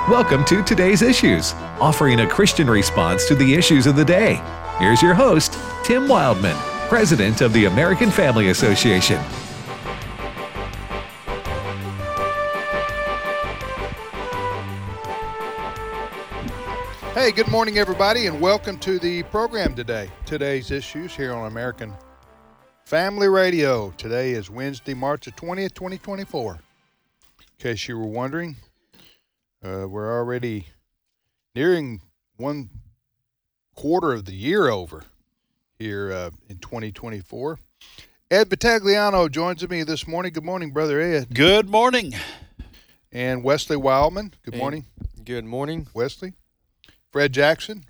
Welcome to Today's Issues, offering a Christian response to the issues of the day. Here's your host, Tim Wildman, President of the American Family Association. Hey, good morning, everybody, and welcome to the program today. Today's Issues here on American Family Radio. Today is Wednesday, March the 20th, 2024. In case you were wondering, we're already nearing 1/4 of the year over here in 2024. Ed Battagliano joins me this morning. Good morning, Brother Ed. Good morning. And Wesley Wildman. Good morning. Good morning. Wesley. Fred Jackson.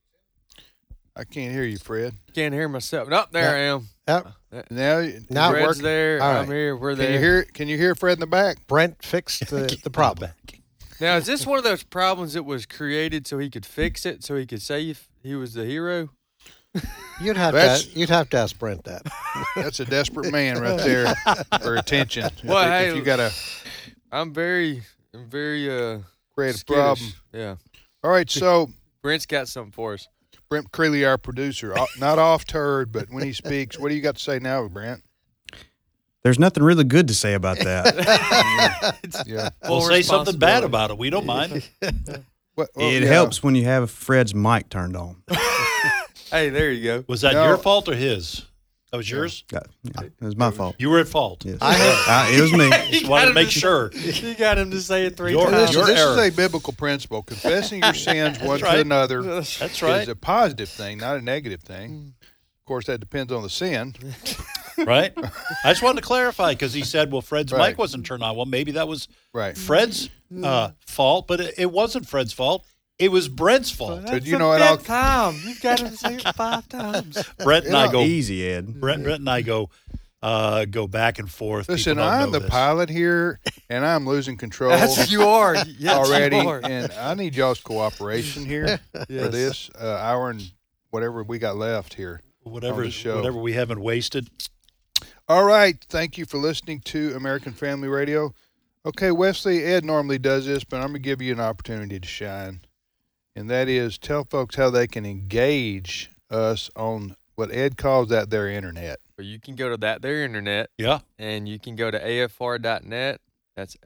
I can't hear you, Fred. Can't hear myself. No, there I am. Yep. Now Fred's working. there. All right. I'm here. We're Can there. you hear Fred in the back? Brent fixed the problem. Now, is this one of those problems that was created so he could fix it, so he could say he was the hero? You'd have to ask Brent that. That's a desperate man right there for attention. Well, hey, if you got a I'm very creative skittish. problem. Yeah. All right, so Brent's got something for us. Brent Creeley, our producer, not off turd, but when he speaks, what do you got to say now, Brent? There's nothing really good to say about that. Yeah. We'll say something bad about it. We don't mind. It helps when you have Fred's mic turned on. Hey, there you go. Was that your fault or his? That was yours? It was my fault. You were at fault. Yes. It was me. Just wanted to make sure. You got him to say it three Your- times. your This error. is a bibiblical principle. Confessing your sins one to right. another That's right. is a positive thing, not a negative thing. Of course, that depends on the sin. Right? I just wanted to clarify because he said, well, Fred's Right. mic wasn't turned on. Well, maybe that was Right. Fred's fault, but it wasn't Fred's fault. It was Brent's fault. But you know what? I'll time. You've got him to say it 5 times. Brent and I go. Easy, Ed. Brent and I go back and forth. listen. People don't I'm know the this. pilot here, and I'm losing control. You are. Yes, already, you are. and I need y'all's cooperation here for this hour and whatever we got left here. Whatever on the show. whatever we haven't wasted. All right, thank you for listening to American Family Radio. Okay, Wesley, Ed normally does this, but I'm going to give you an opportunity to shine, and that is tell folks how they can engage us on what Ed calls that their internet. Well, you can go to their internet. Yeah. And you can go to afr.net. That's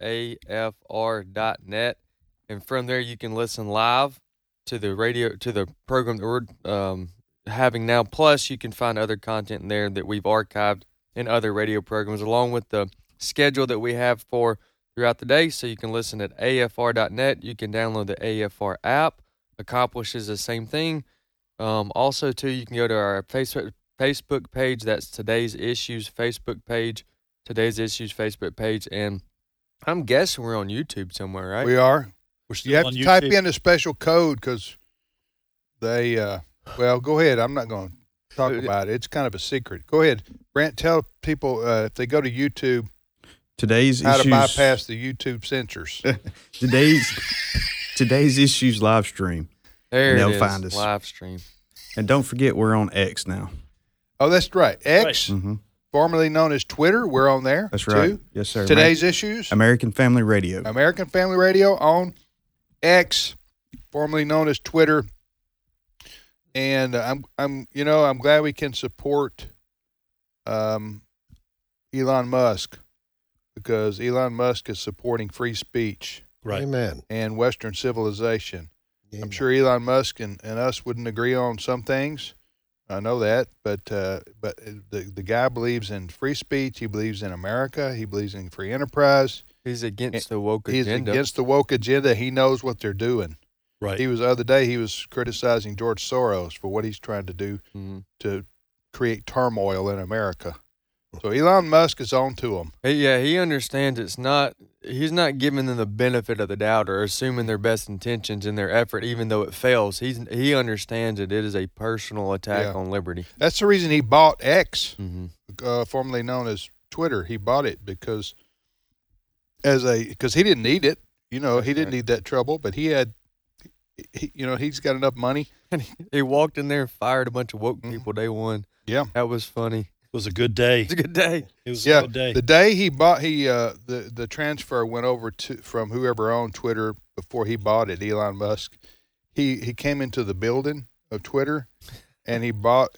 afr.net. And from there, you can listen live to the program that we're having now. Plus, you can find other content in there that we've archived in other radio programs, along with the schedule that we have for throughout the day. So you can listen at afr.net. You can download the AFR app. Accomplishes the same thing. Also, too, you can go to our Facebook page. That's Today's Issues Facebook page. Today's Issues Facebook page. And I'm guessing we're on YouTube somewhere, right? We are. We're still You have on to YouTube. type in a special code because they, well, go ahead. I'm not going to talk about it. It's kind of a secret. Go ahead. Brent, tell people if they go to YouTube Today's how issues. to bypass the YouTube censors. Today's issues live stream, There and it they'll is. find us. Live stream. and don't forget we're on X now. Oh, that's right. X, Mm-hmm. formerly known as Twitter. We're on there. That's too. right. Yes, sir. Today's Issues. American Family Radio. American Family Radio on X, formerly known as Twitter. And I'm glad we can support Elon Musk because Elon Musk is supporting free speech Right. Amen. and Western civilization. I'm Amen. sure Elon Musk and us wouldn't agree on some things. I know that, but the guy believes in free speech. He believes in America. He believes in free enterprise. He's against the woke He's agenda. against the woke agenda. He knows what they're doing. Right. The other day he was criticizing George Soros for what he's trying to do Mhm. to create turmoil in America. So Elon Musk is on to him. Yeah, he understands he's not giving them the benefit of the doubt or assuming their best intentions in their effort, even though it fails. He understands that it is a personal attack Yeah. on liberty. That's the reason he bought X, Mm-hmm. formerly known as Twitter. He bought it because he didn't need it. He didn't need that trouble, but he's got enough money. He walked in there and fired a bunch of woke people day one. Yeah. That was funny. was a good day. It's a good day. It was Yeah, a good day. the day he bought, the transfer went over from whoever owned Twitter before he bought it, Elon Musk. He came into the building of Twitter, and he was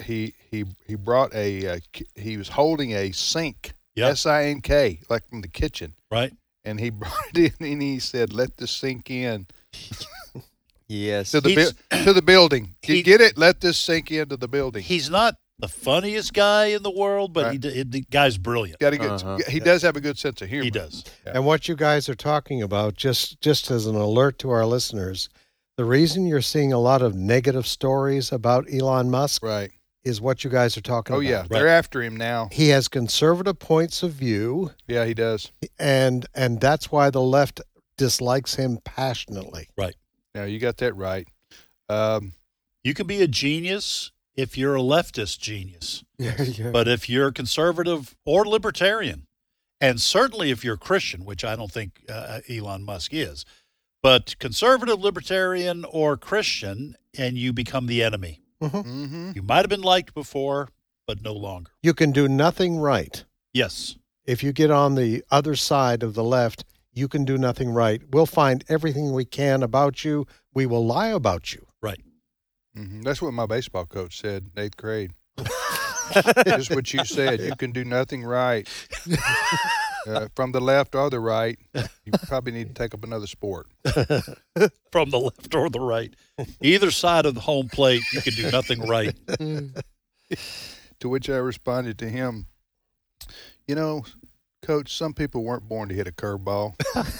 holding a sink, Yep. SINK, like from the kitchen, Right. and he brought it in and he said, "Let this sink in Yes. to the building. You get it? Let this sink into the building." He's not the funniest guy in the world, but Right. the guy's brilliant. Got a good. He does have a good sense of humor. He does. Yeah. And what you guys are talking about, just as an alert to our listeners, the reason you're seeing a lot of negative stories about Elon Musk Right. is what you guys are talking Oh about. yeah, they're after him now. He has conservative points of view, Yeah, he does. and that's why the left dislikes him passionately. Yeah, you got that right. You can be a genius if you're a leftist genius. But if you're conservative or libertarian, and certainly if you're Christian, which I don't think Elon Musk is, but conservative, libertarian, or Christian, and you become the enemy. Mm-hmm. You might have been liked before, but no longer. You can do nothing right. Yes. If you get on the other side of the left, you can do nothing right. We'll find everything we can about you. We will lie about you. Right. Mm-hmm. That's what my baseball coach said in 8th grade. Just what you said. You can do nothing right. From the left or the right, you probably need to take up another sport. From the left or the right. Either side of the home plate, you can do nothing right. To which I responded to him, "You know, Coach, some people weren't born to hit a curveball."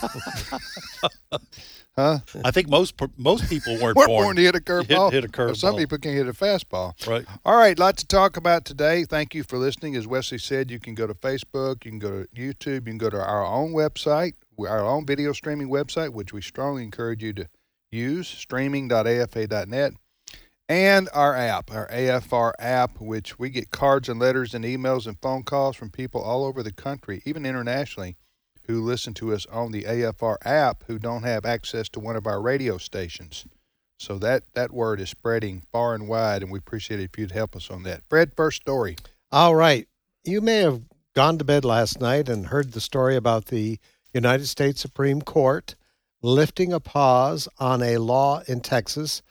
Huh? I think most people weren't Weren't born born to hit a curveball. hit a curveball. Some people can hit a fastball. Right. All right, lots to talk about today. Thank you for listening. As Wesley said, you can go to Facebook, you can go to YouTube, you can go to our own website, our own video streaming website, which we strongly encourage you to use, streaming.afa.net, and our app, our AFR app, which we get cards and letters and emails and phone calls from people all over the country, even internationally, who listen to us on the AFR app who don't have access to one of our radio stations. So that word is spreading far and wide, and we appreciate it if you'd help us on that. Fred, first story. All right. You may have gone to bed last night and heard the story about the United States Supreme Court lifting a pause on a law in Texas,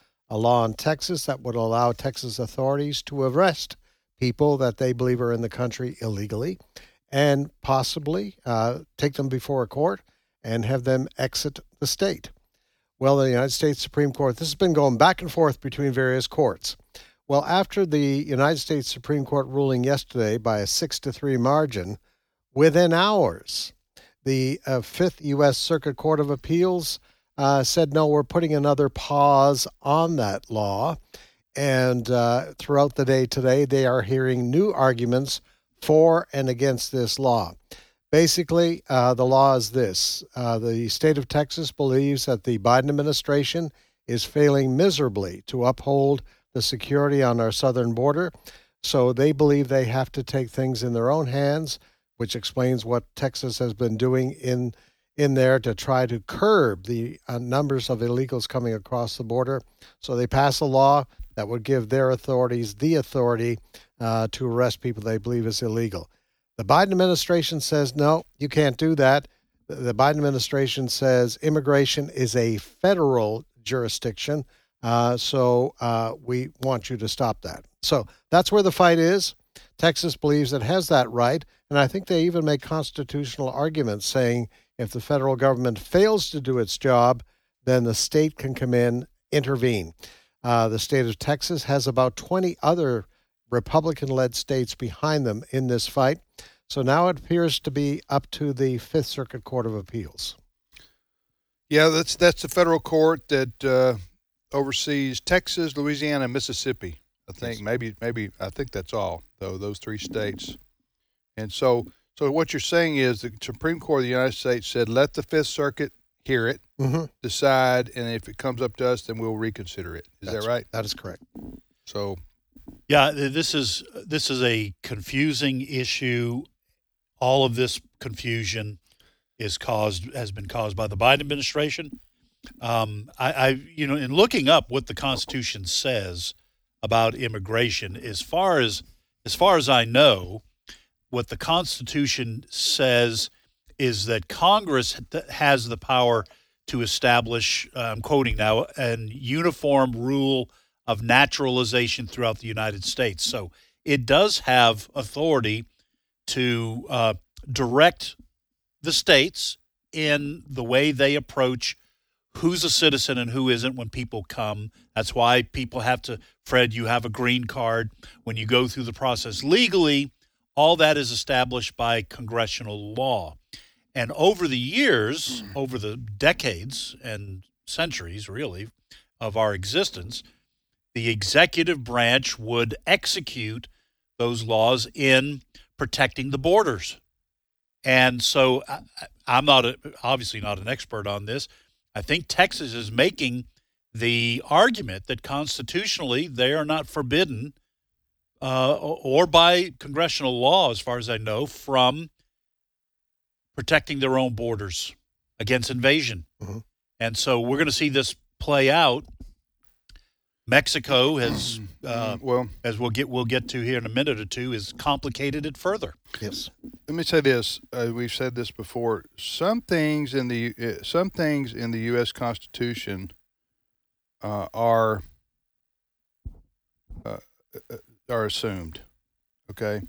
that would allow Texas authorities to arrest people that they believe are in the country illegally and possibly take them before a court and have them exit the state. Well, the United States Supreme Court, this has been going back and forth between various courts. Well, after the United States Supreme Court ruling yesterday by a 6-3 margin, within hours, the Fifth U.S. Circuit Court of Appeals said, no, we're putting another pause on that law. And throughout the day today, they are hearing new arguments for and against this law. Basically, the law is this. The state of Texas believes that the Biden administration is failing miserably to uphold the security on our southern border. So they believe they have to take things in their own hands, which explains what Texas has been doing in there to try to curb the numbers of illegals coming across the border. So they pass a law that would give their authorities the authority to arrest people they believe is illegal. The Biden administration says, no, you can't do that. The Biden administration says immigration is a federal jurisdiction, so we want you to stop that. So that's where the fight is. Texas believes it has that right, and I think they even make constitutional arguments saying if the federal government fails to do its job, then the state can come in, intervene. The state of Texas has about 20 other Republican-led states behind them in this fight. So now it appears to be up to the Fifth Circuit Court of Appeals. Yeah, that's the federal court that oversees Texas, Louisiana, and Mississippi. I think maybe I think that's all, though, those three states. And so what you're saying is the Supreme Court of the United States said, let the Fifth Circuit hear it, decide, and if it comes up to us, then we'll reconsider it. Is that right? That is correct. So, yeah, this is a confusing issue. All of this confusion has been caused by the Biden administration. In looking up what the Constitution says about immigration, as far as I know, what the Constitution says is that Congress has the power to establish, I'm quoting now, an uniform rule of naturalization throughout the United States. So it does have authority to direct the states in the way they approach who's a citizen and who isn't when people come. That's why people have to, Fred, you have a green card when you go through the process. Legally, all that is established by congressional law. And over the years, over the decades and centuries, really, of our existence, the executive branch would execute those laws in protecting the borders. And so I'm obviously not an expert on this. I think Texas is making the argument that constitutionally they are not forbidden or by congressional law, as far as I know, from protecting their own borders against invasion. Mm-hmm. And so we're going to see this play out. Mexico has, as we'll get to here in a minute or two, has complicated it further. Yes. Let me say this: we've said this before. Some things in the U.S. Constitution are assumed. Okay,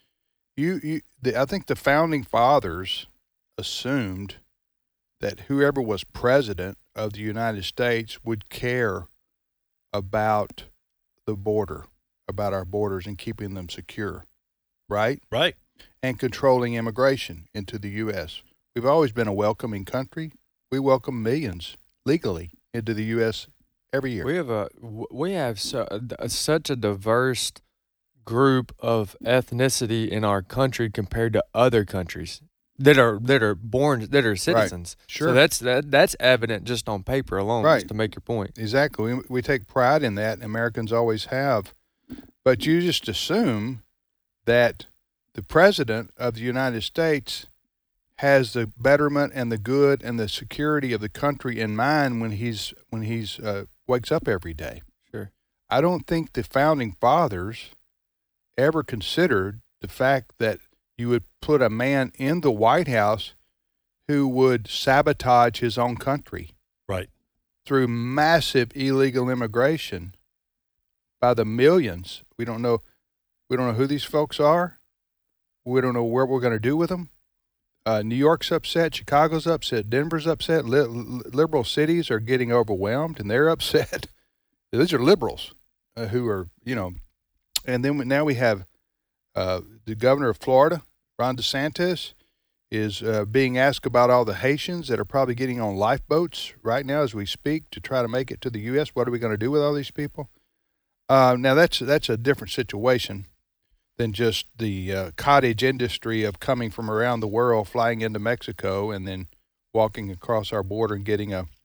I think the founding fathers assumed that whoever was president of the United States would care about the border, about our borders and keeping them secure, right? Right. And controlling immigration into the U.S. We've always been a welcoming country. We welcome millions legally into the U.S. every year. We have such a diverse group of ethnicity in our country compared to other countries that are citizens. Right. Sure. So that's evident just on paper alone, right. Just to make your point. Exactly. We take pride in that, and Americans always have. But you just assume that the president of the United States has the betterment and the good and the security of the country in mind when he's wakes up every day. Sure. I don't think the founding fathers ever considered the fact that you would put a man in the White House who would sabotage his own country. Right. Through massive illegal immigration by the millions. We don't know who these folks are. We don't know what we're going to do with them. New York's upset. Chicago's upset. Denver's upset. Liberal cities are getting overwhelmed, and they're upset. These are liberals who are, and then now we have the governor of Florida, Ron DeSantis, is being asked about all the Haitians that are probably getting on lifeboats right now as we speak to try to make it to the U.S. What are we going to do with all these people? Now, that's a different situation than just the cottage industry of coming from around the world, flying into Mexico, and then walking across our border and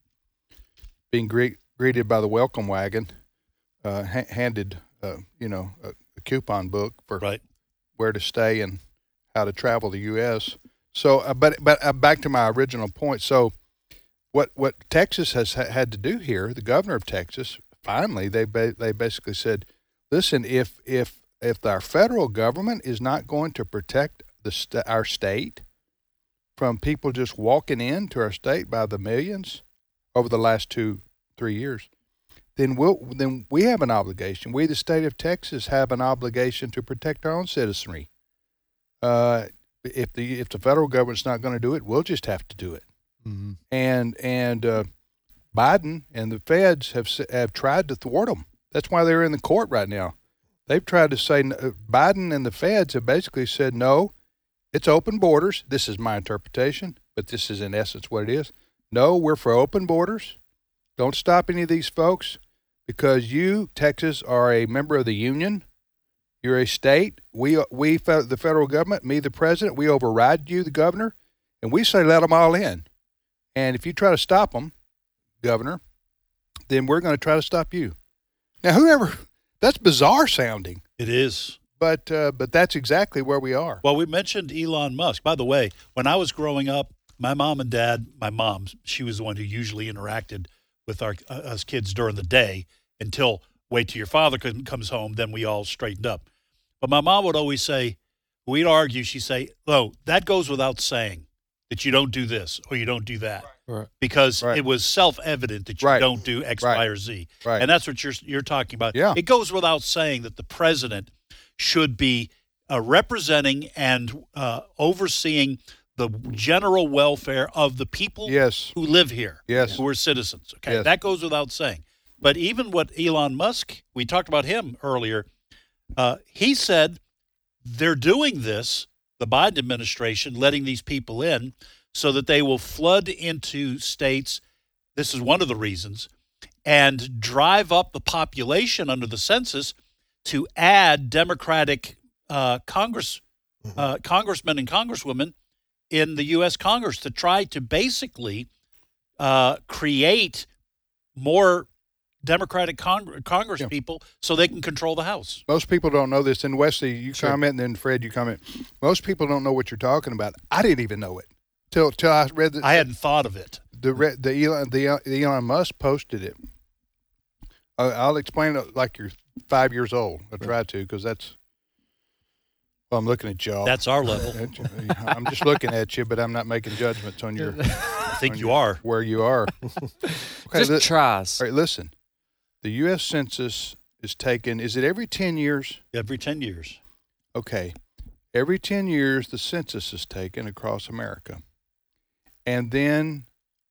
being greeted by the welcome wagon, handed, a coupon book for right. where to stay and how to travel the U.S. So, but back to my original point. So, what Texas has had to do here, the governor of Texas, finally, they basically said, listen, if our federal government is not going to protect our state from people just walking into our state by the millions over the last 2-3 years, then we have an obligation. We, the state of Texas, have an obligation to protect our own citizenry. If the federal government's not going to do it, we'll just have to do it. Mm-hmm. And Biden and the feds have tried to thwart them. That's why they're in the court right now. They've tried to say, Biden and the feds have basically said, no, it's open borders. This is my interpretation, but this is in essence what it is. No, we're for open borders. Don't stop any of these folks because you, Texas, are a member of the union. You're a state. We, the federal government, me, the president, we override you, the governor, and we say let them all in. And if you try to stop them, governor, then we're going to try to stop you. Now, that's bizarre sounding. It is. But that's exactly where we are. Well, we mentioned Elon Musk. By the way, when I was growing up, my mom and dad, my mom, she was the one who usually interacted with us kids during the day until wait till your father comes home, then we all straightened up. But my mom would always say, we'd argue, she'd say, "Oh, that goes without saying that you don't do this or you don't do that." Right. Because Right. it was self-evident that you Right. don't do X, Right. Y, or Z. Right. And that's what you're talking about. Yeah. It goes without saying that the president should be representing and overseeing the general welfare of the people Yes. who live here, Yes. who are citizens. Okay, Yes. that goes without saying. But even what Elon Musk, we talked about him earlier, he said they're doing this, the Biden administration, letting these people in so that they will flood into states. This is one of the reasons, and drive up the population under the census to add Democratic congressmen and congresswomen in the U.S. Congress to try to basically create more Democratic Congress people so they can control the House. Most people don't know this. And Wesley, you comment, and then Fred, you comment. Most people don't know what you're talking about. I didn't even know it till I read the. I hadn't thought of it. The Elon Musk posted it. I'll explain it like you're 5 years old. I'll try to, because that's. Well, I'm looking at y'all. That's our level. I'm just looking at you, but I'm not making judgments on your. I think you are. Where you are. Okay, Just tries. all right, listen. The U.S. Census is taken. Is it every 10 years? Every 10 years. Okay. Every 10 years, the census is taken across America. And then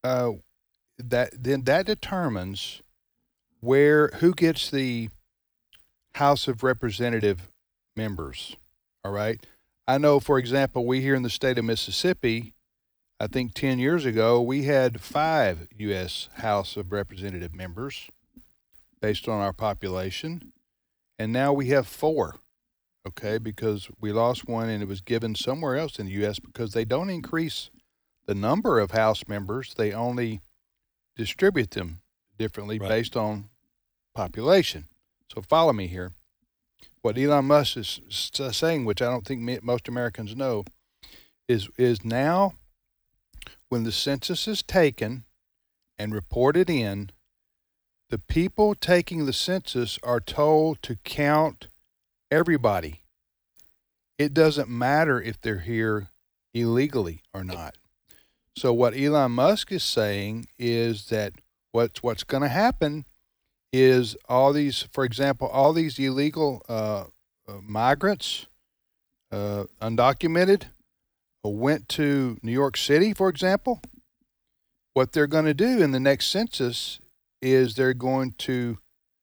that determines who gets the House of Representative members. All right. I know, for example, we here in the state of Mississippi, I think 10 years ago, we had 5 U.S. House of Representative members based on our population. And now we have 4. Okay, because we lost one and it was given somewhere else in the U.S. because they don't increase the number of House members. They only distribute them differently based on population. So follow me here. What Elon Musk is saying, which I don't think most Americans know, is now when the census is taken and reported in, the people taking the census are told to count everybody. It doesn't matter if they're here illegally or not. So what Elon Musk is saying is that what's going to happen is all these, for example, all these illegal migrants, undocumented, went to New York City, for example. What they're going to do in the next census is they're going to,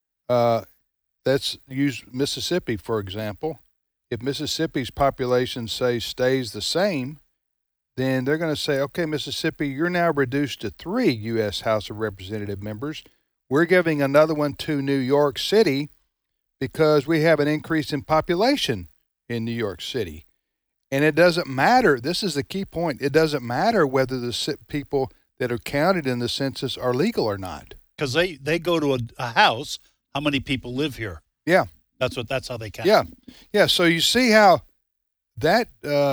let's use Mississippi, for example. If Mississippi's population, say, stays the same, then they're going to say, okay, Mississippi, you're now reduced to 3 U.S. House of Representative members. We're giving another one to New York City because we have an increase in population in New York City. And it doesn't matter. This is the key point. It doesn't matter whether the people that are counted in the census are legal or not. Because they go to a house, how many people live here? Yeah. That's how they count. Yeah. Yeah. So you see how that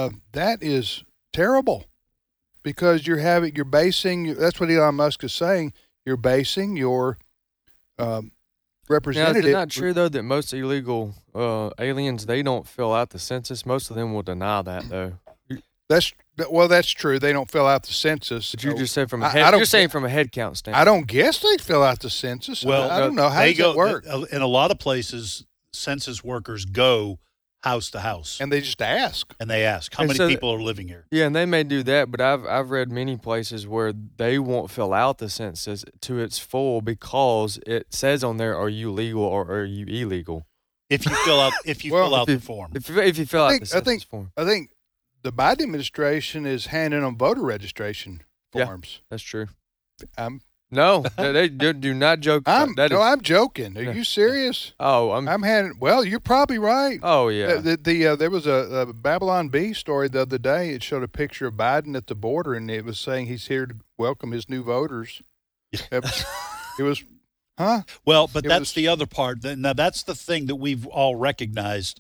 is terrible, because you're basing, that's what Elon Musk is saying, you're basing your representative. Now, is it not true, though, that most illegal aliens, they don't fill out the census? Most of them will deny that, though. That's true. They don't fill out the census. But you just said from you're saying from a head count standpoint. I don't guess they fill out the census. Well, I don't know. How does that work? In a lot of places, census workers go house to house. And they just ask. And they ask, how And many so people are living here? Yeah, and they may do that, but I've read many places where they won't fill out the census to its full because it says on there, are you legal or are you illegal? If you fill out the form. If you fill out the census form. I think the Biden administration is handing them voter registration forms. Yeah, that's true. No, they do not joke. I'm joking. Are you serious? Oh, I'm handing. Well, you're probably right. Oh yeah. There was a Babylon Bee story the other day. It showed a picture of Biden at the border, and it was saying he's here to welcome his new voters. It was, huh? Well, but that's the other part. Now that's the thing that we've all recognized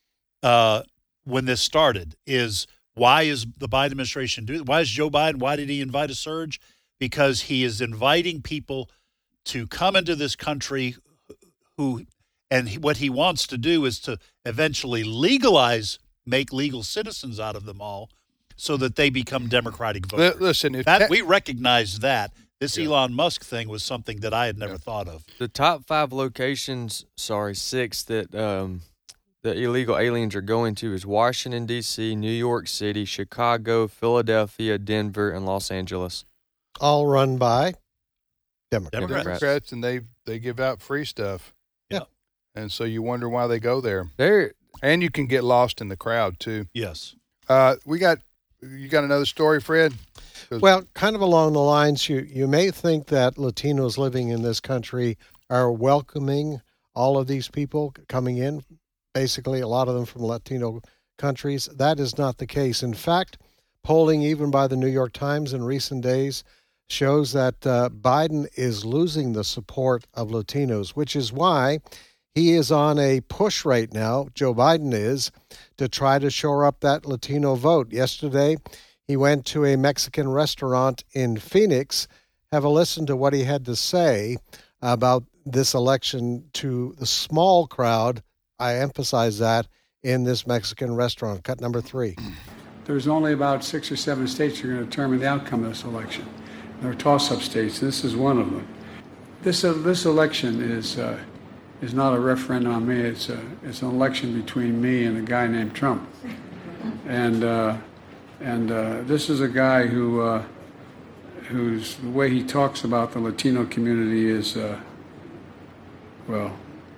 when this started is why is the Biden administration doing? Why is Joe Biden? Why did he invite a surge? Because he is inviting people to come into this country what he wants to do is to eventually legalize make legal citizens out of them all so that they become Democratic voters. Listen, We recognize that. This Elon Musk thing was something that I had never thought of. The top 5 locations, 6 that the illegal aliens are going to is Washington, D.C., New York City, Chicago, Philadelphia, Denver, and Los Angeles. All run by Democrats. Democrats, and they give out free stuff. Yeah. And so you wonder why they go there. And you can get lost in the crowd, too. Yes. You got another story, Fred? Well, kind of along the lines, you may think that Latinos living in this country are welcoming all of these people coming in, basically a lot of them from Latino countries. That is not the case. In fact, polling even by the New York Times in recent days shows that Biden is losing the support of Latinos, which is why he is on a push right now, Joe Biden is, to try to shore up that Latino vote. Yesterday, he went to a Mexican restaurant in Phoenix. Have a listen to what he had to say about this election to the small crowd. I emphasize that in this Mexican restaurant. Cut number 3. There's only about 6 or 7 states that are going to determine the outcome of this election. There are toss-up states. This is one of them. This election is not a referendum on me. It's an election between me and a guy named Trump. And this is a guy who's the way he talks about the Latino community is, in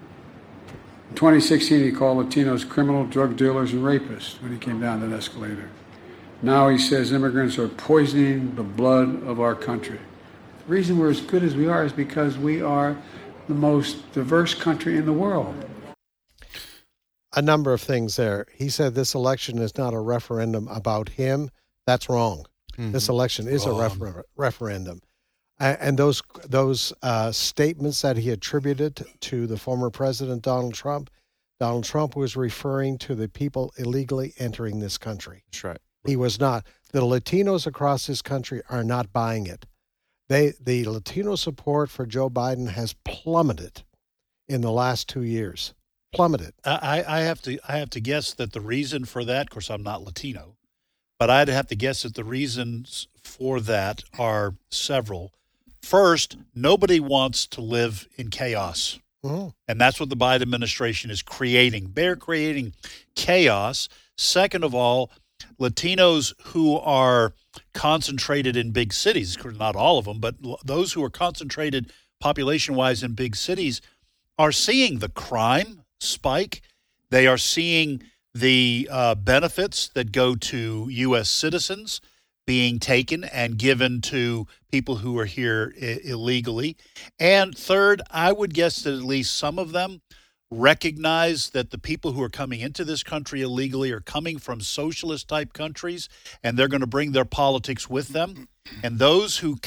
2016 he called Latinos criminal, drug dealers, and rapists when he came down that escalator. Now he says immigrants are poisoning the blood of our country. The reason we're as good as we are is because we are the most diverse country in the world. A number of things there. He said this election is not a referendum about him. That's wrong. Mm-hmm. This election is a referendum. And those statements that he attributed to the former president, Donald Trump was referring to the people illegally entering this country. That's right. He was not. The Latinos across this country are not buying it. The Latino support for Joe Biden has plummeted in the last 2 years. Plummeted. I have to guess that the reason for that, of course, I'm not Latino, but I'd have to guess that the reasons for that are several. First, nobody wants to live in chaos. Mm-hmm. And that's what the Biden administration is creating. They're creating chaos. Second of all, Latinos who are concentrated in big cities, not all of them, but those who are concentrated population-wise in big cities are seeing the crime spike. They are seeing the benefits that go to U.S. citizens being taken and given to people who are here illegally. And third, I would guess that at least some of them recognize that the people who are coming into this country illegally are coming from socialist-type countries, and they're going to bring their politics with them. And those who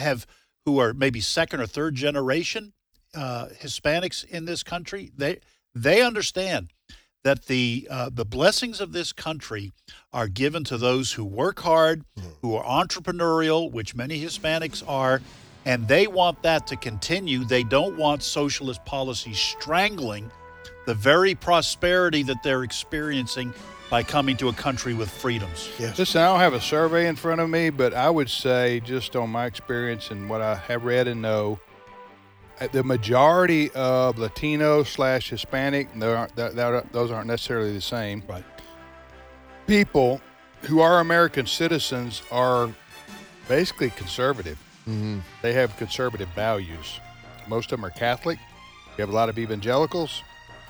are maybe second or third generation Hispanics in this country, they understand that the blessings of this country are given to those who work hard, who are entrepreneurial, which many Hispanics are, and they want that to continue. They don't want socialist policies strangling the very prosperity that they're experiencing by coming to a country with freedoms. Yes. Listen, I don't have a survey in front of me, but I would say, just on my experience and what I have read and know, the majority of Latino/Hispanic, those aren't necessarily the same. Right. People who are American citizens are basically conservative. Mm-hmm. They have conservative values. Most of them are Catholic. You have a lot of evangelicals.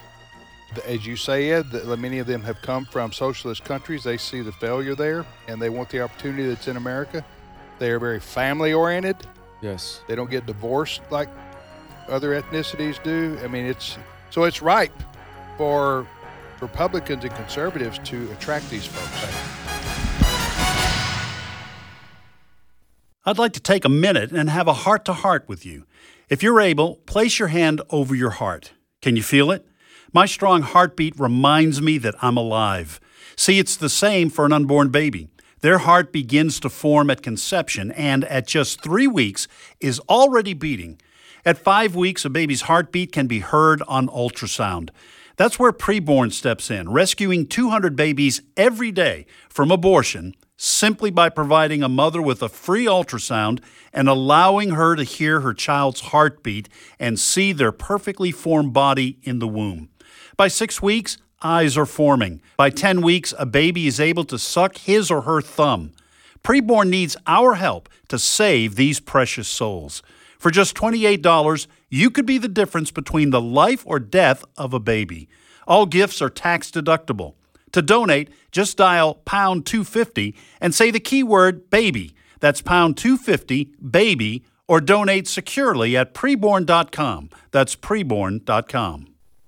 As you say, Ed, many of them have come from socialist countries. They see the failure there, and they want the opportunity that's in America. They are very family-oriented. Yes. They don't get divorced like other ethnicities do. I mean, it's ripe for Republicans and conservatives to attract these folks. I'd like to take a minute and have a heart-to-heart with you. If you're able, place your hand over your heart. Can you feel it? My strong heartbeat reminds me that I'm alive. See, it's the same for an unborn baby. Their heart begins to form at conception and at just 3 weeks is already beating. At 5 weeks, a baby's heartbeat can be heard on ultrasound. That's where Preborn steps in, rescuing 200 babies every day from abortion simply by providing a mother with a free ultrasound and allowing her to hear her child's heartbeat and see their perfectly formed body in the womb. By 6 weeks, eyes are forming. By 10 weeks, a baby is able to suck his or her thumb. Preborn needs our help to save these precious souls. For just $28, you could be the difference between the life or death of a baby. All gifts are tax deductible. To donate, just dial pound 250 and say the keyword baby. That's pound 250 baby, or donate securely at preborn.com. That's preborn.com.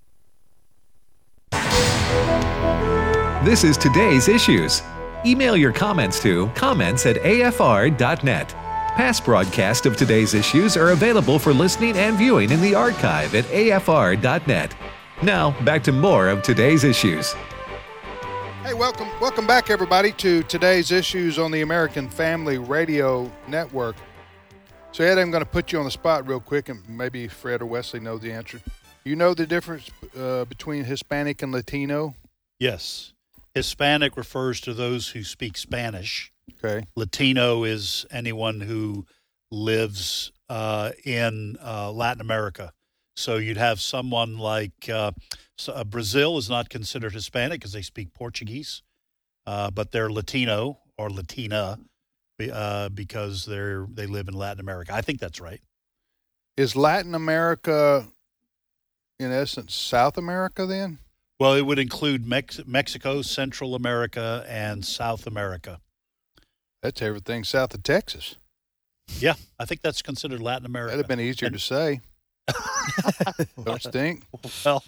This is today's issues. Email your comments to comments@afr.net. Past broadcasts of today's issues are available for listening and viewing in the archive at afr.net. Now, back to more of today's issues. Hey, welcome back, everybody, to today's issues on the American Family Radio Network. So, Ed, I'm going to put you on the spot real quick, and maybe Fred or Wesley know the answer. You know the difference between Hispanic and Latino? Yes. Hispanic refers to those who speak Spanish. Okay. Latino is anyone who lives in Latin America. So you'd have someone like Brazil is not considered Hispanic because they speak Portuguese, but they're Latino or Latina because they live in Latin America. I think that's right. Is Latin America, in essence, South America then? Well, it would include Mexico, Central America, and South America. That's everything south of Texas. Yeah, I think that's considered Latin America. That'd have been easier to say. Don't you think? Well,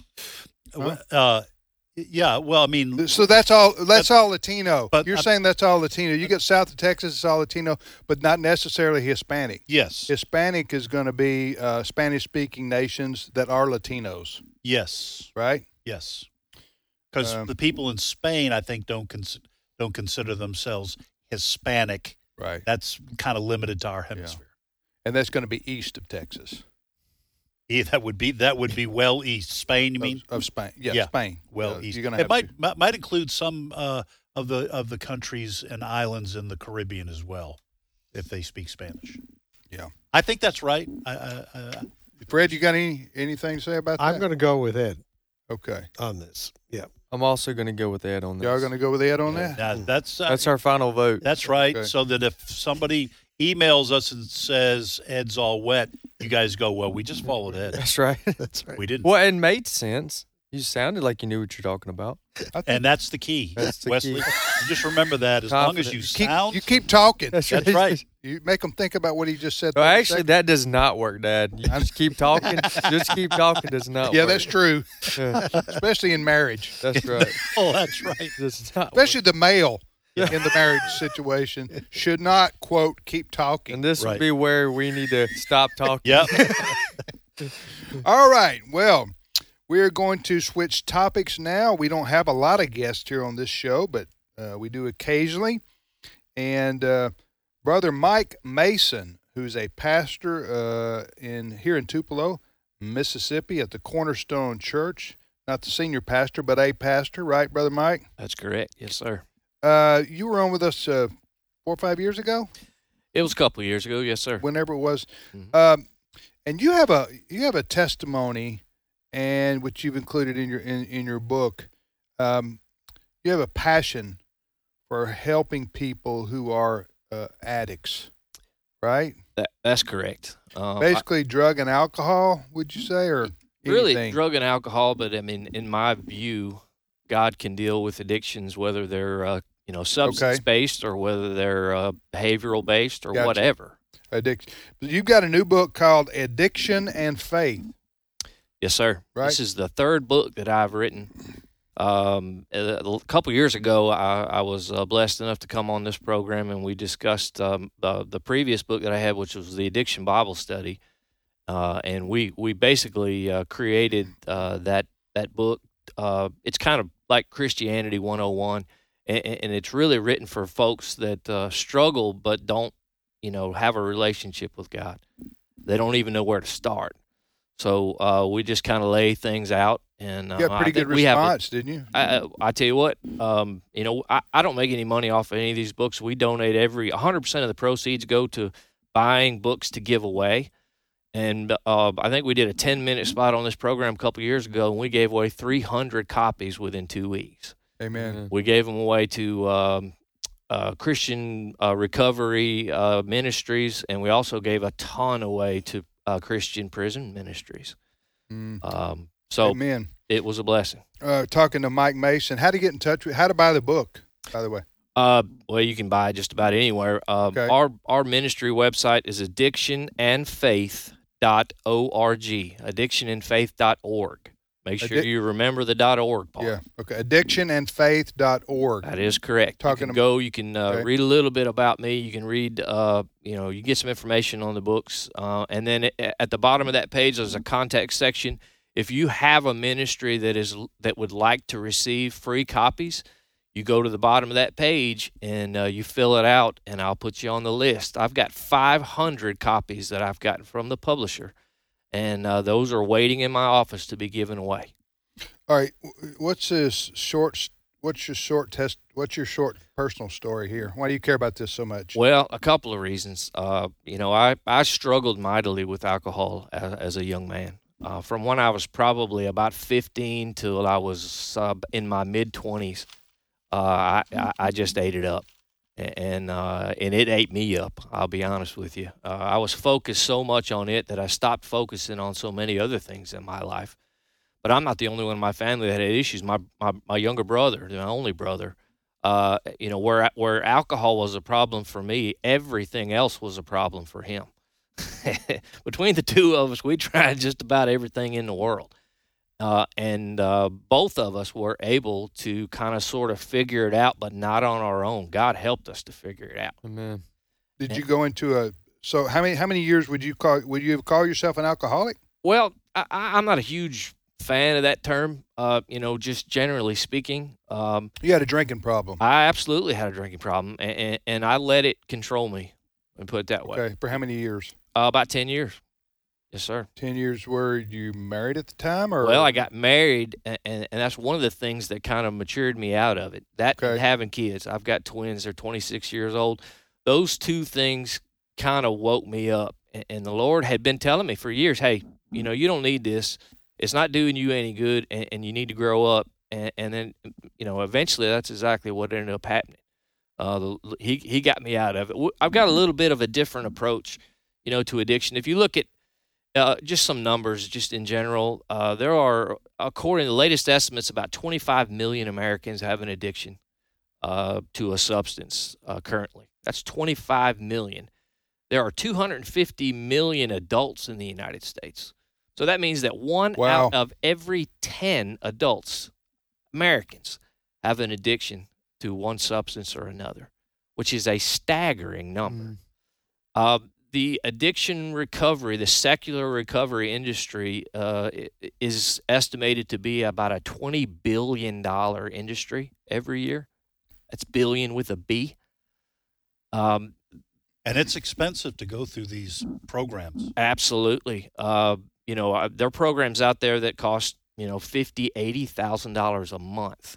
yeah. Well, I mean, so that's all Latino. But you're saying that's all Latino. You get south of Texas, it's all Latino, but not necessarily Hispanic. Yes. Hispanic is going to be Spanish-speaking nations that are Latinos. Yes. Right. Yes. Because the people in Spain, I think, don't consider themselves Hispanic. Right. That's kind of limited to our hemisphere. Yeah. And that's going to be east of Texas. Yeah, that would be well east. Spain, you mean? Of Spain. Yeah, Spain. Well east. You're gonna it might include some of the countries and islands in the Caribbean as well, if they speak Spanish. Yeah. I think that's right. Fred, you got anything to say about that? I'm going to go with Ed. Okay. On this. Yeah. I'm also going to go with Ed on this. Y'all going to go with Ed on that? Now, that's our final vote. That's right. Okay. So that if somebody emails us and says Ed's all wet, you guys go, well, we just followed Ed. That's right. That's right. We didn't. Well, it made sense. You sounded like you knew what you're talking about. And that's the key, That's the Wesley. key. You just remember that. As long as you sound. You keep talking. That's That's right. You make them think about what he just said. Well, 30 actually, seconds. that does not work, Dad. You just keep talking. Just keep talking does not Yeah, work. that's true. Yeah, Especially in marriage. that's right. Oh, that's right. Does not Especially the male in the marriage situation should not, quote, keep talking. And this Right. would be where we need to stop talking. Yep. All right. Well, we're going to switch topics now. We don't have a lot of guests here on this show, but we do occasionally. And Brother Mike Mason, who's a pastor here in Tupelo, Mississippi, at the Cornerstone Church. Not the senior pastor, but a pastor, right, Brother Mike? That's correct. Yes, sir. You were on with us 4 or 5 years ago? It was a couple of years ago. Yes, sir. Whenever it was. Mhm. And you have a testimony, and which you've included in your book. You have a passion for helping people who are addicts, right? That's correct. Basically, drug and alcohol. Would you say, or Really, anything? drug and alcohol, but I mean, in my view, God can deal with addictions, whether they're substance based or whether they're behavioral based or Gotcha. whatever. Addiction. You've got a new book called Addiction and Faith. Yes, sir. Right. This is the third book that I've written. A couple years ago, I was blessed enough to come on this program, and we discussed the previous book that I had, which was the Addiction Bible Study, and we basically created that book. It's kind of like Christianity 101, and it's really written for folks that struggle but don't, have a relationship with God. They don't even know where to start. So we just kind of lay things out, and You got a pretty good response, didn't you? I tell you what, I don't make any money off of any of these books. We donate 100% of the proceeds go to buying books to give away. And I think we did a 10-minute spot on this program a couple of years ago, and we gave away 300 copies within 2 weeks. Amen. We gave them away to Christian recovery ministries, and we also gave a ton away to Christian prison ministries. So Amen. It was a blessing. Talking to Mike Mason, how to get in touch with, how to buy the book, by the way. Well, you can buy it just about anywhere. Okay. Our ministry website is addictionandfaith.org, addictionandfaith.org. Make sure you remember the .org part. Yeah, okay, addictionandfaith.org. That is correct. Talking you can read a little bit about me. You can read, you get some information on the books. And then at the bottom of that page, there's a contact section. If you have a ministry that would like to receive free copies, you go to the bottom of that page and you fill it out, and I'll put you on the list. I've got 500 copies that I've gotten from the publisher, and those are waiting in my office to be given away. All right, what's your short personal story here? Why do you care about this so much? Well, a couple of reasons. I struggled mightily with alcohol as a young man. From when I was probably about 15 till I was in my mid-20s, I just ate it up, and it ate me up. I'll be honest with you. I was focused so much on it that I stopped focusing on so many other things in my life. But I'm not the only one in my family that had issues. My younger brother, my only brother, where alcohol was a problem for me, everything else was a problem for him. Between the two of us, we tried just about everything in the world. And both of us were able to kind of sort of figure it out, but not on our own. God helped us to figure it out. Amen. Did you go into so how many years would you call yourself an alcoholic? Well, I'm not a huge fan of that term, just generally speaking. You had a drinking problem. I absolutely had a drinking problem, and I let it control me, and put it that way. Okay, for how many years? About 10 years. Yes, sir. 10 years. Were you married at the time? Or? Well, I got married, and that's one of the things that kind of matured me out of it. That and having kids. I've got twins. They're 26 years old. Those two things kind of woke me up. And the Lord had been telling me for years, hey, you don't need this. It's not doing you any good, and you need to grow up. And then, eventually that's exactly what ended up happening. He got me out of it. I've got a little bit of a different approach, to addiction. If you look at just some numbers, just in general, there are, according to the latest estimates, about 25 million Americans have an addiction to a substance currently. That's 25 million. There are 250 million adults in the United States. So that means that one out of every 10 adults, Americans, have an addiction to one substance or another, which is a staggering number. The addiction recovery, the secular recovery industry is estimated to be about a $20 billion industry every year. That's billion with a B. And it's expensive to go through these programs. Absolutely. There are programs out there that cost, $50,000, $80,000 a month.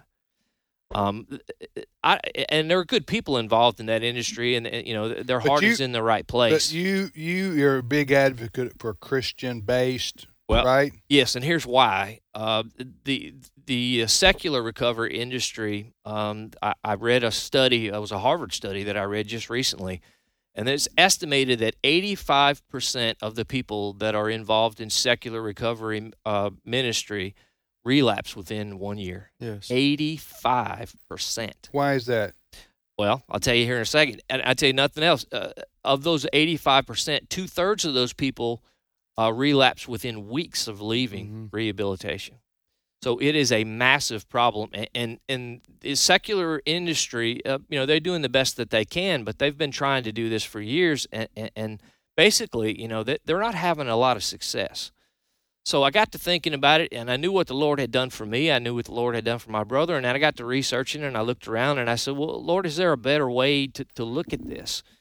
And there are good people involved in that industry, and their heart is in the right place. But you're a big advocate for Christian-based, right? Yes, and here's why. The secular recovery industry, I read a study, it was a Harvard study that I read just recently, and it's estimated that 85% of the people that are involved in secular recovery ministry relapse within 1 year. Yes. 85%. Why is that? Well, I'll tell you here in a second. And I'll tell you nothing else. Of those 85%, 2/3 of those people relapse within weeks of leaving rehabilitation. So it is a massive problem. And the secular industry, they're doing the best that they can, but they've been trying to do this for years. And basically, they're not having a lot of success. So I got to thinking about it, and I knew what the Lord had done for me. I knew what the Lord had done for my brother, and then I got to researching, and I looked around, and I said, well, Lord, is there a better way to look at this?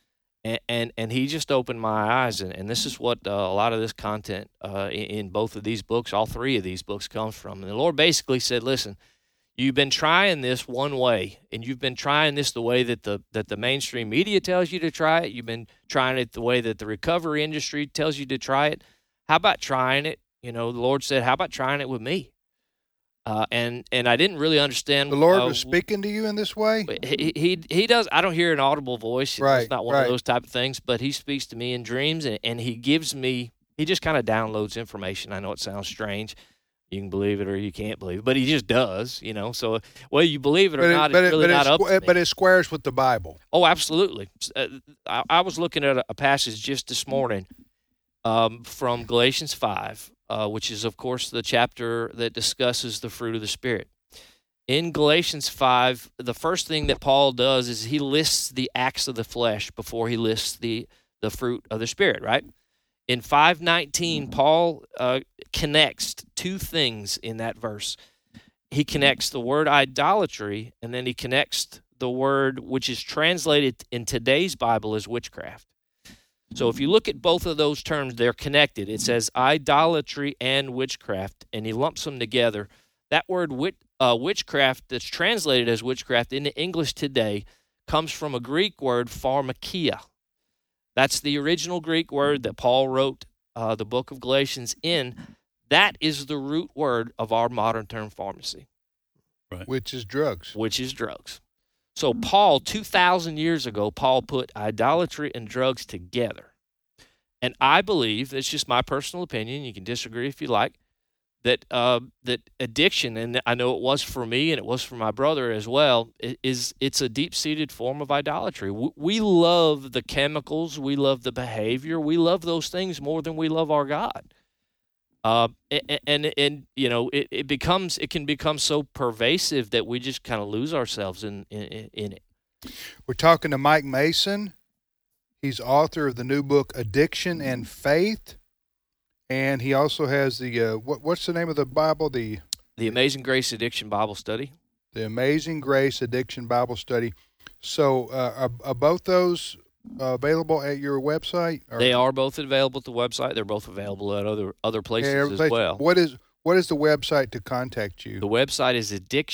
And he just opened my eyes, and this is what a lot of this content in both of these books, all three of these books, comes from. And the Lord basically said, listen, you've been trying this one way, and you've been trying this the way that the mainstream media tells you to try it. You've been trying it the way that the recovery industry tells you to try it. How about trying it? The Lord said, how about trying it with me? And I didn't really understand. The Lord was speaking to you in this way? He does. I don't hear an audible voice. Right, it's not one of those type of things, but he speaks to me in dreams, and he gives me, he just kind of downloads information. I know it sounds strange. You can believe it or you can't believe it, but he just does, So whether you believe it or not, it's really not up to me. But it squares with the Bible. Oh, absolutely. I was looking at a passage just this morning from Galatians 5. Which is, of course, the chapter that discusses the fruit of the Spirit. In Galatians 5, the first thing that Paul does is he lists the acts of the flesh before he lists the fruit of the Spirit, right? In 5:19, Paul connects two things in that verse. He connects the word idolatry, and then he connects the word which is translated in today's Bible as witchcraft. So if you look at both of those terms, they're connected. It says idolatry and witchcraft, and he lumps them together. That word witchcraft that's translated as witchcraft in the English today comes from a Greek word, pharmakia. That's the original Greek word that Paul wrote the book of Galatians in. That is the root word of our modern term pharmacy. Right. Which is drugs. So Paul, 2,000 years ago, Paul put idolatry and drugs together. And I believe, it's just my personal opinion, you can disagree if you like, that addiction, and I know it was for me and it was for my brother as well, it's a deep-seated form of idolatry. We love the chemicals, we love the behavior, we love those things more than we love our God. It can become so pervasive that we just kind of lose ourselves in it. We're talking to Mike Mason. He's author of the new book Addiction and Faith, and he also has the what's the name of the Bible? The Amazing Grace Addiction Bible Study. The Amazing Grace Addiction Bible Study. So are both those available at your website? They are both available at the website. They're both available at other places as well. What is the website to contact you? The website is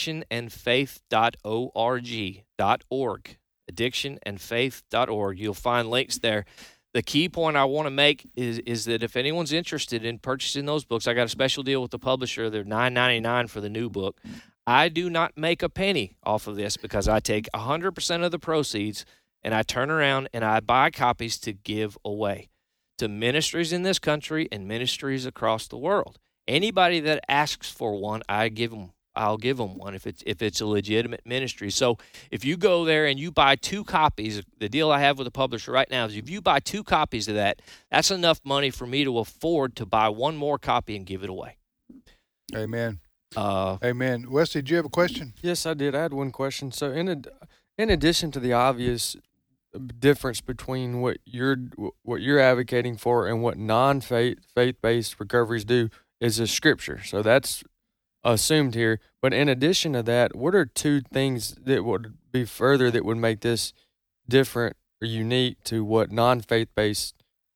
addictionandfaith.org. Addictionandfaith.org. You'll find links there. The key point I want to make is that if anyone's interested in purchasing those books, I got a special deal with the publisher. They're $9.99 for the new book. I do not make a penny off of this because I take 100% of the proceeds and I turn around and I buy copies to give away to ministries in this country and ministries across the world. Anybody that asks for one, I'll give them one if it's a legitimate ministry. So if you go there and you buy 2 copies, the deal I have with the publisher right now is if you buy 2 copies of that, that's enough money for me to afford to buy one more copy and give it away. Amen. Amen. Wesley, do you have a question? Yes, I did. I had one question. So in addition to the obvious difference between what you're advocating for and what faith-based recoveries do is a scripture. So that's assumed here. But in addition to that, what are 2 things that would be further that would make this different or unique to what non-faith-based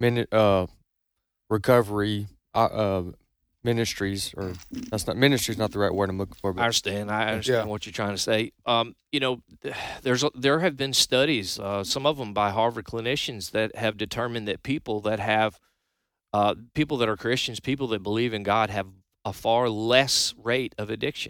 recovery ministries, or that's not ministries, not the right word I'm looking for. But I understand what you're trying to say. There have been studies, some of them by Harvard clinicians, that have determined that people that are Christians, people that believe in God, have a far less rate of addiction.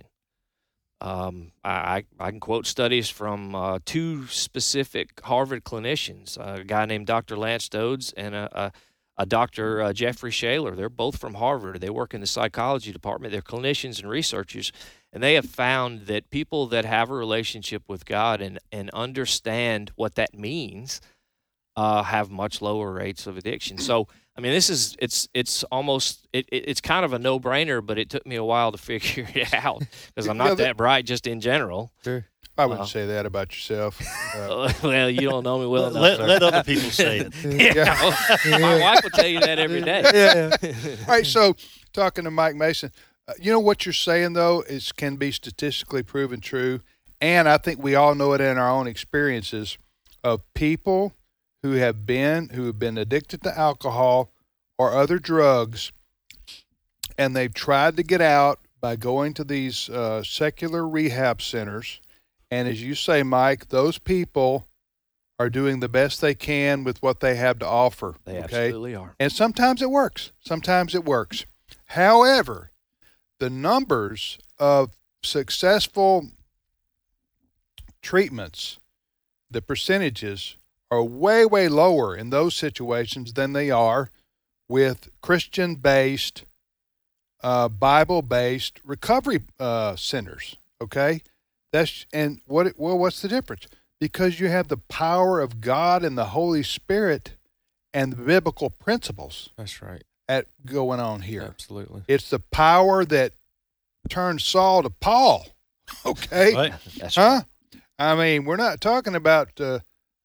I can quote studies from 2 specific Harvard clinicians, a guy named Dr. Lance Dodds and a Dr. Jeffrey Shaler. They're both from Harvard. They work in the psychology department. They're clinicians and researchers, and they have found that people that have a relationship with God and understand what that means have much lower rates of addiction. So, I mean, it's almost kind of a no-brainer, but it took me a while to figure it out because I'm not that bright just in general. Sure. I wouldn't say that about yourself. Well, you don't know me well enough. Let other people say it. My wife will tell you that every day. All right, so talking to Mike Mason, what you're saying, though, can be statistically proven true, and I think we all know it in our own experiences of people who have been addicted to alcohol or other drugs, and they've tried to get out by going to these secular rehab centers. And as you say, Mike, those people are doing the best they can with what they have to offer. They absolutely are. And sometimes it works. However, the numbers of successful treatments, the percentages are way, way lower in those situations than they are with Christian-based, Bible-based recovery centers. Okay, what's the difference? Because you have the power of God and the Holy Spirit and the biblical principles. That's right. Going on here. Absolutely. It's the power that turned Saul to Paul. Okay, Right. That's right. I mean, we're not talking about the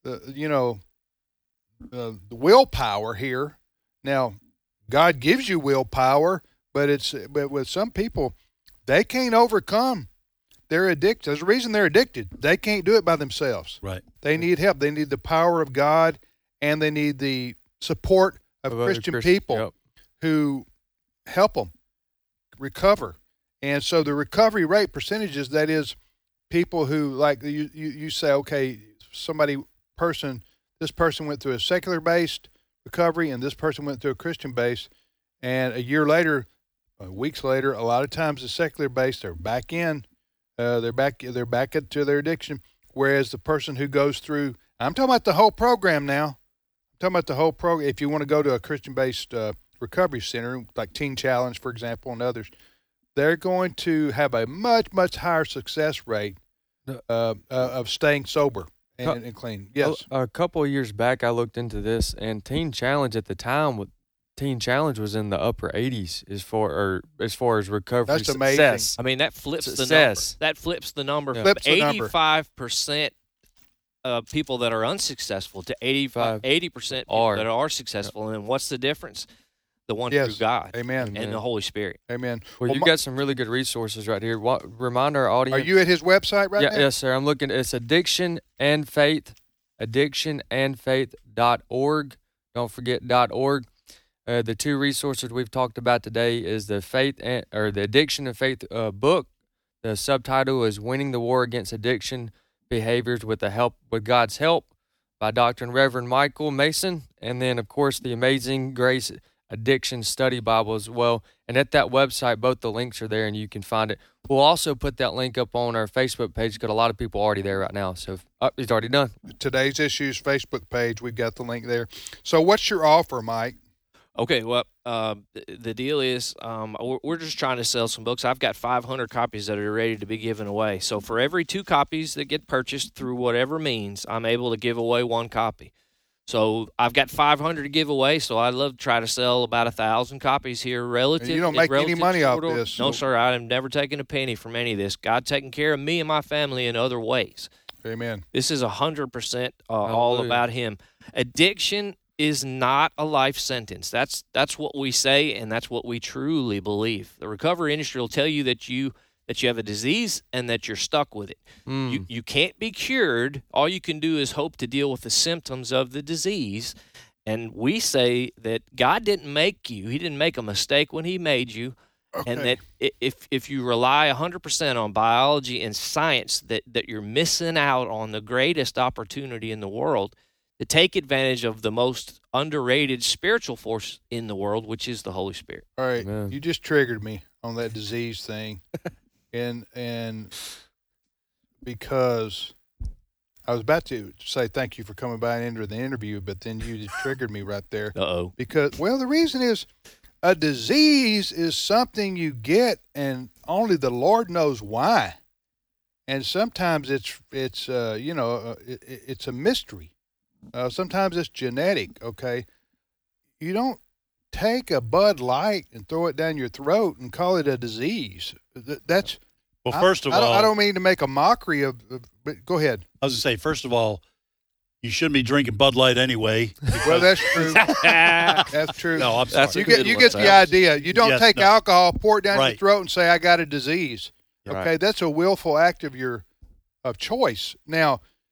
willpower here. Now, God gives you willpower, but with some people, they can't overcome their addiction. There's a reason they're addicted. They can't do it by themselves. Right. They need help. They need the power of God, and they need the support of Christian people Yep. who help them recover. And so the recovery rate percentages, that is, people who, like you say, okay, this person went through a secular-based recovery, and this person went through a Christian-based, and a year later, weeks later, a lot of times the secular-based are back in, they're back into their addiction, whereas the person who goes through, I'm talking about the whole program now. I'm talking about the whole program. If you want to go to a Christian-based recovery center, like Teen Challenge, for example, and others, they're going to have a much, much higher success rate of staying sober and clean. Yes. A couple of years back, I looked into this, and Teen Challenge at the time, Teen Challenge was in the upper 80s as far as recovery That's amazing. success. I mean, that flips Success. the number. That flips the number from Flips the number. 85% of people that are unsuccessful to 80% people that are successful. And what's the difference? The one Yes. true God. Amen. And the Holy Spirit. Amen. Well, you've got some really good resorces right here. Remind our audience. Are you at his website right now? Yes, sir. I'm looking. It's Addiction and Faith, addictionandfaith.org. Don't forget .org. The two resources we've talked about today is the the Addiction and Faith book. The subtitle is "Winning the War Against Addiction Behaviors with God's Help" by Dr. and Reverend Michael Mason, and then of course the Amazing Grace Addiction Study Bible as well. And at that website, both the links are there, and you can find it. We'll also put that link up on our Facebook page because a lot of people are already there right now. So it's already done. Today's Issues Facebook page, we've got the link there. So what's your offer, Mike? Okay, well, the deal is we're just trying to sell some books. I've got 500 copies that are ready to be given away. So for every 2 copies that get purchased through whatever means, I'm able to give away 1 copy. So I've got 500 to give away, so I'd love to try to sell about 1,000 copies here. You don't make any money off this. No, sir. I'm never taking a penny from any of this. God taking care of me and my family in other ways. Amen. This is 100% all about Him. Addiction is not a life sentence. That's what we say, and that's what we truly believe. The recovery industry will tell you that you have a disease and that you're stuck with it. You can't be cured. All you can do is hope to deal with the symptoms of the disease. And we say that God didn't make you. He didn't make a mistake when He made you. Okay. And that if you rely 100% on biology and science, that you're missing out on the greatest opportunity in the world to take advantage of the most underrated spiritual force in the world, which is the Holy Spirit. All right. Amen. You just triggered me on that disease thing. and because I was about to say thank you for coming by and entering the interview, but then you just triggered me right there. Uh-oh. Because, well, the reason is a disease is something you get, and only the Lord knows why. And sometimes it's a mystery. Sometimes it's genetic, okay? You don't take a Bud Light and throw it down your throat and call it a disease. That's Well, first of all, I don't mean to make a mockery of but go ahead. I was going to say, first of all, you shouldn't be drinking Bud Light anyway. Well, that's true. That's true. No, I'm sorry. You get the idea. You don't take alcohol, pour it down your Right. throat, and say, I got a disease. Right. Okay, that's a willful act of choice. Now,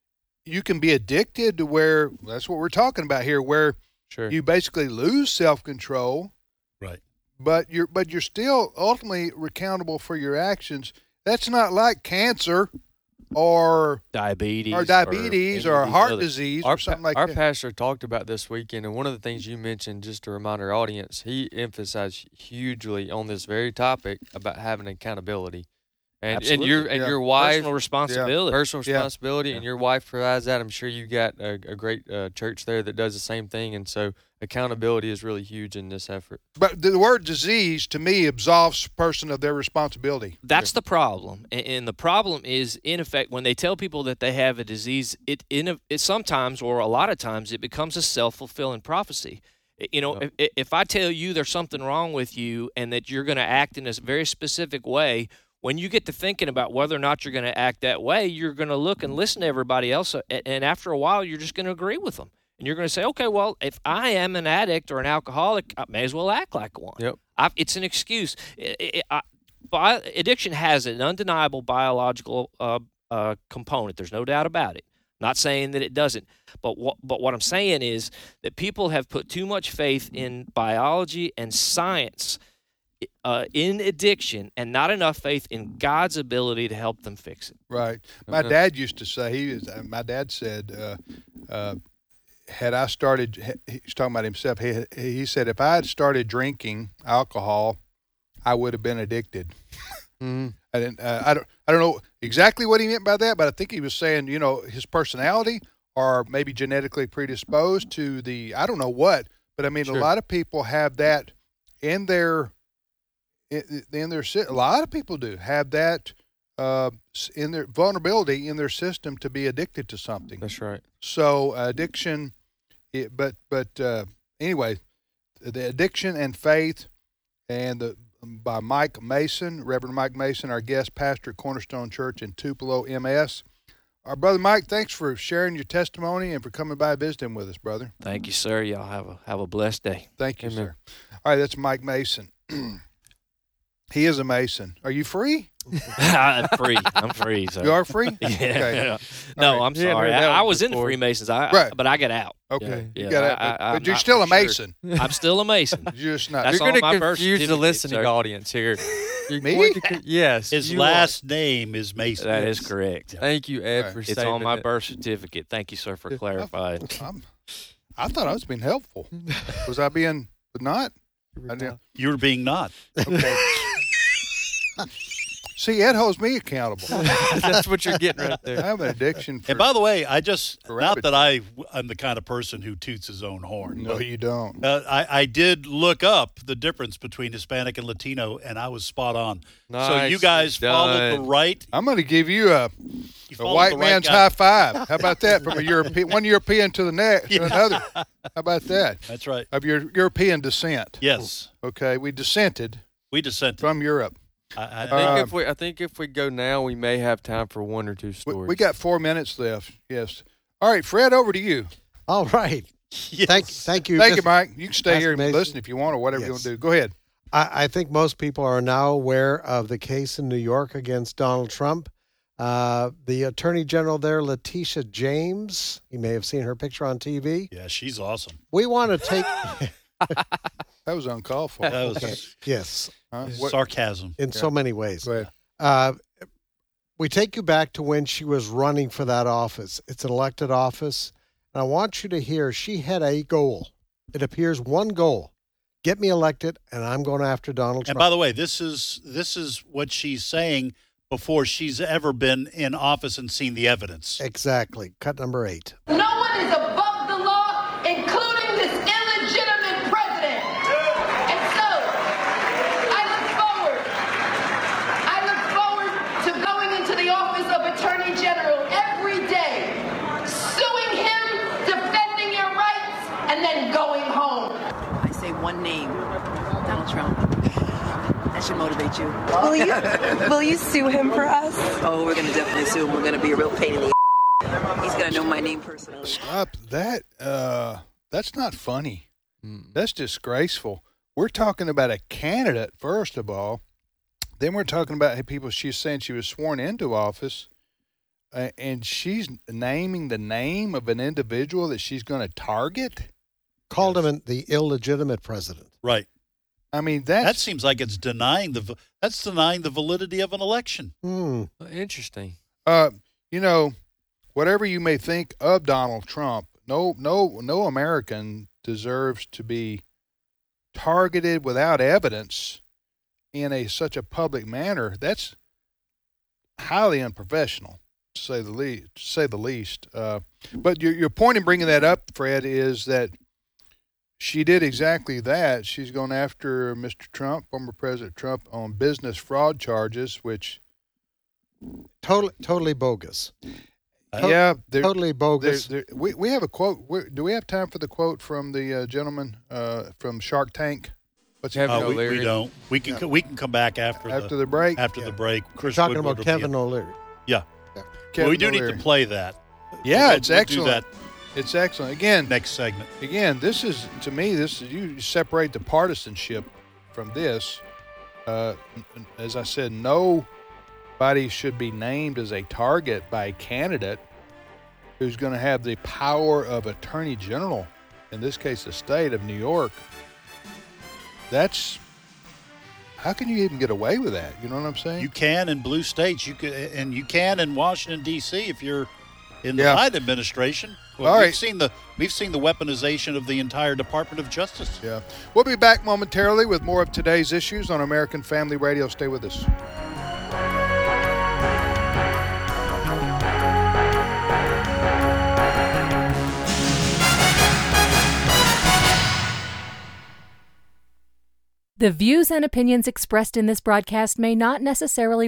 you can be addicted to where that's what we're talking about here, where Sure. you basically lose self-control, Right. but you're still ultimately accountable for your actions. That's not like cancer or Diabetes. or diabetes any or of these heart other- disease Our, or something like our that. pastor talked about this weekend, and one of the things you mentioned, just to remind our audience, he emphasized hugely on this very topic about having accountability, and Absolutely. your wife Personal responsibility. personal Yeah. responsibility, and your wife provides that. I'm sure you got a great church there that does the same thing, and so accountability is really huge in this effort. But the word disease to me absolves a person of their responsibility. That's the problem, and the problem is, in effect, when they tell people that they have a disease, it sometimes, or a lot of times, it becomes a self-fulfilling prophecy. You know, if I tell you there's something wrong with you and that you're going to act in a very specific way, when you get to thinking about whether or not you're going to act that way, you're going to look and listen to everybody else, and after a while, you're just going to agree with them. And you're going to say, okay, well, if I am an addict or an alcoholic, I may as well act like one. Yep. It's an excuse. Addiction has an undeniable biological component. There's no doubt about it. Not saying that it doesn't. But what I'm saying is that people have put too much faith in biology and science in addiction and not enough faith in God's ability to help them fix it. Right. My dad used to say, my dad said, had I started, he's talking about himself, he said, if I had started drinking alcohol, I would have been addicted. Mm-hmm. I don't know exactly what he meant by that, but I think he was saying, his personality or maybe genetically predisposed to I don't know what, but I mean, Sure. a lot of people have that in their a lot of people do have that in their vulnerability in their system to be addicted to something. That's right. So addiction, anyway, the Addiction and Faith, and by Mike Mason, Reverend Mike Mason, our guest pastor at Cornerstone Church in Tupelo, MS. Our brother Mike, thanks for sharing your testimony and for coming by visiting with us, brother. Thank you, sir. Y'all have a blessed day. Thank you, Amen. sir. All right, that's Mike Mason. He is a Mason. Are you free? I'm free. I'm free. So. You are free? Yeah. Okay. No, All right. I'm Yeah, sorry. heard that I one was in the before. Freemasons, Right. but I got out. Okay. Yeah. You got it. I'm But you're not still a for sure. Mason. I'm still a Mason. You're just not. That's You're on going my to birth confuse the certificate, listening sir. audience here. You're Me? going to yes. His you last name is Mason. That is correct. are. Thank you, Ed, Right. for It's saving on my it. birth certificate. Thank you, sir, for clarifying. I thought I was being helpful. Was I being not? I didn't- You're being not. Okay. See, Ed holds me accountable. That's what you're getting right I there. have an addiction for. And by the way, I'm rabbit. not that I'm the kind of person who toots his own horn. No, but, you don't. I did look up the difference between Hispanic and Latino, and I was spot on. So you Nicely guys followed the done. right. I'm going to give you a followed white the right man's guy. high five. How about that? From a European, one European to the next, to another. How about that? That's right. Of your European descent. Yes, Okay, we dissented we dissented. from Europe. I think if we go now, we may have time for one or two We, stories. we got 4 minutes left. Yes. All right, Fred, over to you. All right. Yes. Thank you. Thank you, Just- Mike. You can stay Pastor here and Mason. listen if you want or whatever you want Yes. to do. Go ahead. I think most people are now aware of the case in New York against Donald Trump. The Attorney General there, Letitia James, you may have seen her picture on TV. Yeah, she's awesome. We want to take, That was uncalled for. That was yes, Huh? What- sarcasm. in so many ways. Go ahead. We take you back to when she was running for that office. It's an elected office. And I want you to hear she had a goal. It appears one goal. Get me elected, and I'm going after Donald And Trump. by the way, this is what she's saying before she's ever been in office and seen the evidence. Exactly. Cut number 8. No one is above the law, including this illegitimate president. And so, I look forward to going into the office of Attorney General every day, suing him, defending your rights, and then going home. I say one name, Donald Trump. That should motivate you. Will you sue him for us? Oh, we're going to definitely sue him. We're going to be a real pain in the He's going to know my name personally. Stop that. That's not funny. That's disgraceful. We're talking about a candidate, first of all. Then we're talking about people. She's saying she was sworn into office. and she's naming the name of an individual that she's going to target. Called him the illegitimate president. Right. I mean, that seems like it's denying the validity of an election. Interesting. Whatever you may think of Donald Trump, no American deserves to be targeted without evidence in such a public manner. That's highly unprofessional, to say the least. But your point in bringing that up, Fred, is that she did exactly that. She's going after Mr. Trump, former President Trump, on business fraud charges, which totally bogus. Totally bogus. We have a quote. Do we have time for the quote from the gentleman from Shark Tank? We don't. We can come back after the break. After the break, Chris talking about Kevin O'Leary. Yeah. Well, we do need to play that. Yeah, it's excellent. Do that. It's excellent. Again, next segment. Again, this is you separate the partisanship from this. As I said, nobody should be named as a target by a candidate who's going to have the power of Attorney General, in this case, the state of New York. How can you even get away with that? You know what I'm saying? You can in blue states. You can in Washington D.C. if you're in the Biden administration. Well, All right. We've seen the weaponization of the entire Department of Justice. Yeah. We'll be back momentarily with more of today's issues on American Family Radio. Stay with us. The views and opinions expressed in this broadcast may not necessarily